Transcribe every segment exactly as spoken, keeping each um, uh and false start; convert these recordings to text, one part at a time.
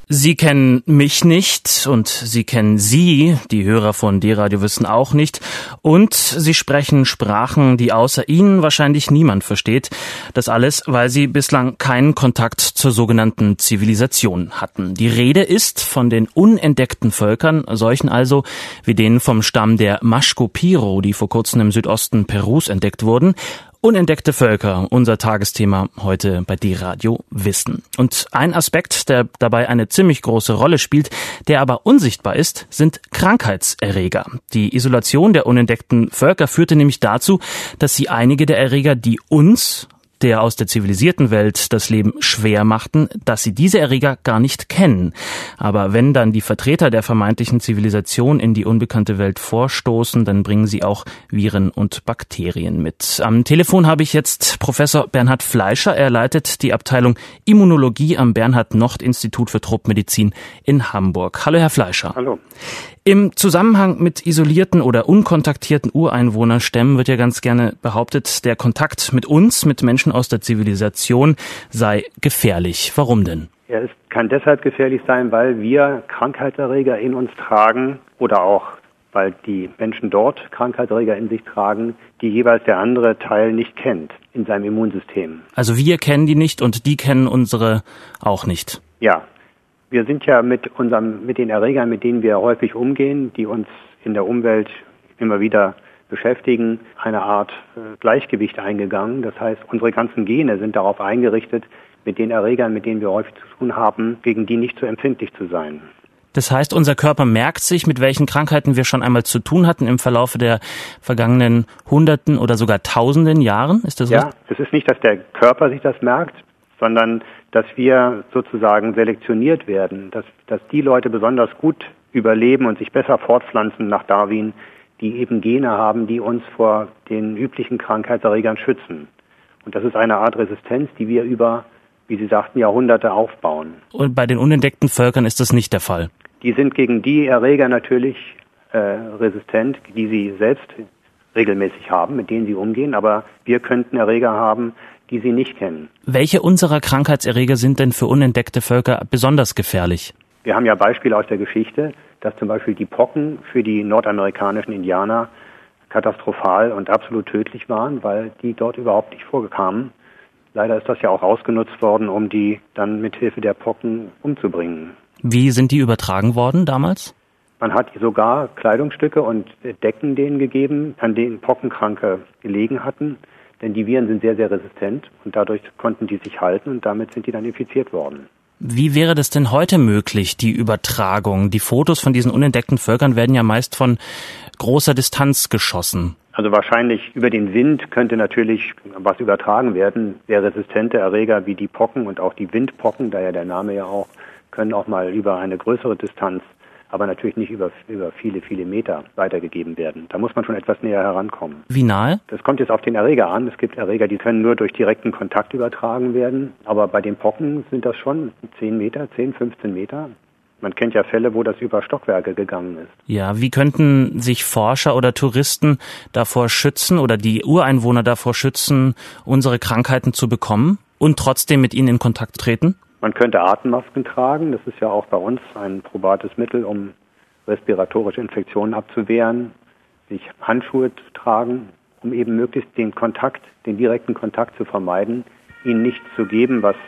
Sie kennen mich nicht und Sie kennen Sie, die Hörer von D-Radio Wissen, auch nicht. Und Sie sprechen Sprachen, die außer Ihnen wahrscheinlich niemand versteht. Das alles, weil Sie bislang keinen Kontakt zur sogenannten Zivilisation hatten. Die Rede ist von den unentdeckten Völkern, solchen also wie denen vom Stamm der Maschko-Piro, die vor kurzem im Südosten Perus entdeckt wurden. Unentdeckte Völker, unser Tagesthema heute bei D-Radio Wissen. Und ein Aspekt, der dabei eine ziemlich große Rolle spielt, der aber unsichtbar ist, sind Krankheitserreger. Die Isolation der unentdeckten Völker führte nämlich dazu, dass sie einige der Erreger, die uns, der aus der zivilisierten Welt, das Leben schwer machten, dass sie diese Erreger gar nicht kennen. Aber wenn dann die Vertreter der vermeintlichen Zivilisation in die unbekannte Welt vorstoßen, dann bringen sie auch Viren und Bakterien mit. Am Telefon habe ich jetzt Professor Bernhard Fleischer. Er leitet die Abteilung Immunologie am Bernhard-Nocht-Institut für Truppmedizin in Hamburg. Hallo, Herr Fleischer. Hallo. Im Zusammenhang mit isolierten oder unkontaktierten Ureinwohnerstämmen wird ja ganz gerne behauptet, der Kontakt mit uns, mit Menschen aus der Zivilisation, sei gefährlich. Warum denn? Er ist, kann deshalb gefährlich sein, weil wir Krankheitserreger in uns tragen oder auch, weil die Menschen dort Krankheitserreger in sich tragen, die jeweils der andere Teil nicht kennt in seinem Immunsystem. Also wir kennen die nicht und die kennen unsere auch nicht. Ja. Wir sind ja mit unserem, mit den Erregern, mit denen wir häufig umgehen, die uns in der Umwelt immer wieder beschäftigen, eine Art äh, Gleichgewicht eingegangen. Das heißt, unsere ganzen Gene sind darauf eingerichtet, mit den Erregern, mit denen wir häufig zu tun haben, gegen die nicht so empfindlich zu sein. Das heißt, unser Körper merkt sich, mit welchen Krankheiten wir schon einmal zu tun hatten im Verlaufe der vergangenen Hunderten oder sogar Tausenden Jahren. Ist das so? Ja, es ist nicht, dass der Körper sich das merkt, sondern dass wir sozusagen selektioniert werden, dass, dass die Leute besonders gut überleben und sich besser fortpflanzen nach Darwin, die eben Gene haben, die uns vor den üblichen Krankheitserregern schützen. Und das ist eine Art Resistenz, die wir über, wie Sie sagten, Jahrhunderte aufbauen. Und bei den unentdeckten Völkern ist das nicht der Fall? Die sind gegen die Erreger natürlich äh, resistent, die sie selbst regelmäßig haben, mit denen sie umgehen, aber wir könnten Erreger haben, die sie nicht kennen. Welche unserer Krankheitserreger sind denn für unentdeckte Völker besonders gefährlich? Wir haben ja Beispiele aus der Geschichte, dass zum Beispiel die Pocken für die nordamerikanischen Indianer katastrophal und absolut tödlich waren, weil die dort überhaupt nicht vorkamen. Leider ist das ja auch ausgenutzt worden, um die dann mit Hilfe der Pocken umzubringen. Wie sind die übertragen worden damals? Man hat sogar Kleidungsstücke und Decken denen gegeben, an denen Pockenkranke gelegen hatten. Denn die Viren sind sehr, sehr resistent und dadurch konnten die sich halten und damit sind die dann infiziert worden. Wie wäre das denn heute möglich, die Übertragung? Die Fotos von diesen unentdeckten Völkern werden ja meist von großer Distanz geschossen. Also wahrscheinlich über den Wind könnte natürlich was übertragen werden. Sehr resistente Erreger wie die Pocken und auch die Windpocken, daher der Name ja auch, können auch mal über eine größere Distanz, aber natürlich nicht über, über viele, viele Meter weitergegeben werden. Da muss man schon etwas näher herankommen. Wie nahe? Das kommt jetzt auf den Erreger an. Es gibt Erreger, die können nur durch direkten Kontakt übertragen werden. Aber bei den Pocken sind das schon zehn Meter, zehn, fünfzehn Meter. Man kennt ja Fälle, wo das über Stockwerke gegangen ist. Ja, wie könnten sich Forscher oder Touristen davor schützen oder die Ureinwohner davor schützen, unsere Krankheiten zu bekommen und trotzdem mit ihnen in Kontakt treten? Man könnte Atemmasken tragen. Das ist ja auch bei uns ein probates Mittel, um respiratorische Infektionen abzuwehren. Sich Handschuhe zu tragen, um eben möglichst den Kontakt, den direkten Kontakt zu vermeiden, ihnen nichts zu geben, was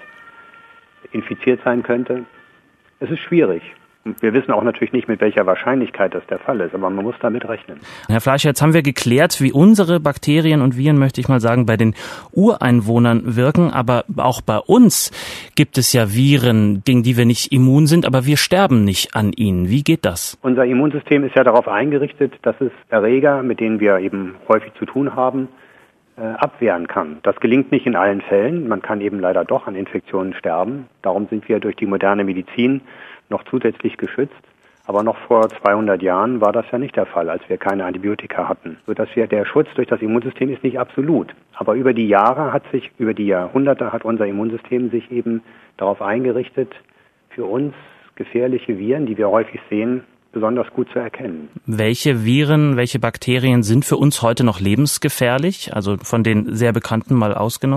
infiziert sein könnte. Es ist schwierig. Wir wissen auch natürlich nicht, mit welcher Wahrscheinlichkeit das der Fall ist, aber man muss damit rechnen. Herr Fleischer, jetzt haben wir geklärt, wie unsere Bakterien und Viren, möchte ich mal sagen, bei den Ureinwohnern wirken, aber auch bei uns gibt es ja Viren, gegen die wir nicht immun sind, aber wir sterben nicht an ihnen. Wie geht das? Unser Immunsystem ist ja darauf eingerichtet, dass es Erreger, mit denen wir eben häufig zu tun haben, äh, abwehren kann. Das gelingt nicht in allen Fällen. Man kann eben leider doch an Infektionen sterben. Darum sind wir durch die moderne Medizin noch zusätzlich geschützt. Aber noch vor zweihundert Jahren war das ja nicht der Fall, als wir keine Antibiotika hatten. Sodass wir, der Schutz durch das Immunsystem ist nicht absolut. Aber über die Jahre hat sich, über die Jahrhunderte hat unser Immunsystem sich eben darauf eingerichtet, für uns gefährliche Viren, die wir häufig sehen, besonders gut zu erkennen. Welche Viren, welche Bakterien sind für uns heute noch lebensgefährlich? Also von den sehr bekannten mal ausgenommen?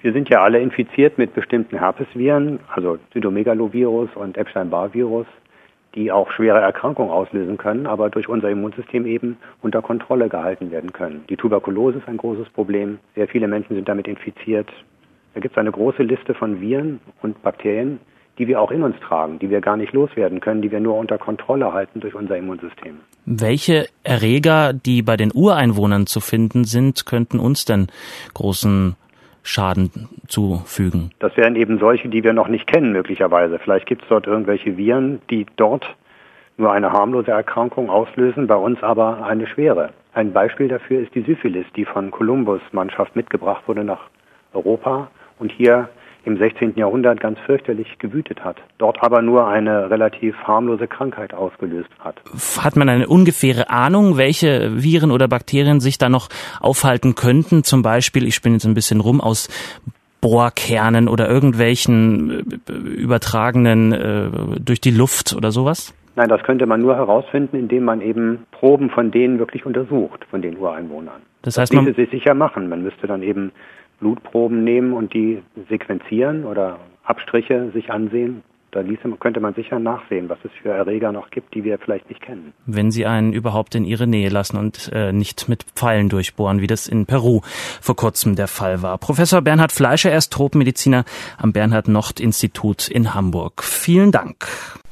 Wir sind ja alle infiziert mit bestimmten Herpesviren, also Cytomegalovirus und Epstein-Barr-Virus, die auch schwere Erkrankungen auslösen können, aber durch unser Immunsystem eben unter Kontrolle gehalten werden können. Die Tuberkulose ist ein großes Problem. Sehr viele Menschen sind damit infiziert. Da gibt es eine große Liste von Viren und Bakterien, die wir auch in uns tragen, die wir gar nicht loswerden können, die wir nur unter Kontrolle halten durch unser Immunsystem. Welche Erreger, die bei den Ureinwohnern zu finden sind, könnten uns denn großen Schaden zufügen? Das wären eben solche, die wir noch nicht kennen möglicherweise. Vielleicht gibt es dort irgendwelche Viren, die dort nur eine harmlose Erkrankung auslösen, bei uns aber eine schwere. Ein Beispiel dafür ist die Syphilis, die von Kolumbus Mannschaft mitgebracht wurde nach Europa und hier im sechzehnten Jahrhundert ganz fürchterlich gewütet hat, dort aber nur eine relativ harmlose Krankheit ausgelöst hat. Hat man eine ungefähre Ahnung, welche Viren oder Bakterien sich da noch aufhalten könnten? Zum Beispiel, ich spinne jetzt ein bisschen rum, aus Bohrkernen oder irgendwelchen übertragenen äh, durch die Luft oder sowas? Nein, das könnte man nur herausfinden, indem man eben Proben von denen wirklich untersucht, von den Ureinwohnern. Das heißt, das man ließe sich sicher machen. Man müsste dann eben Blutproben nehmen und die sequenzieren oder Abstriche sich ansehen. Da ließe, könnte man sicher nachsehen, was es für Erreger noch gibt, die wir vielleicht nicht kennen. Wenn sie einen überhaupt in ihre Nähe lassen und äh, nicht mit Pfeilen durchbohren, wie das in Peru vor kurzem der Fall war. Professor Bernhard Fleischer, er ist Tropenmediziner am Bernhard-Nocht-Institut in Hamburg. Vielen Dank.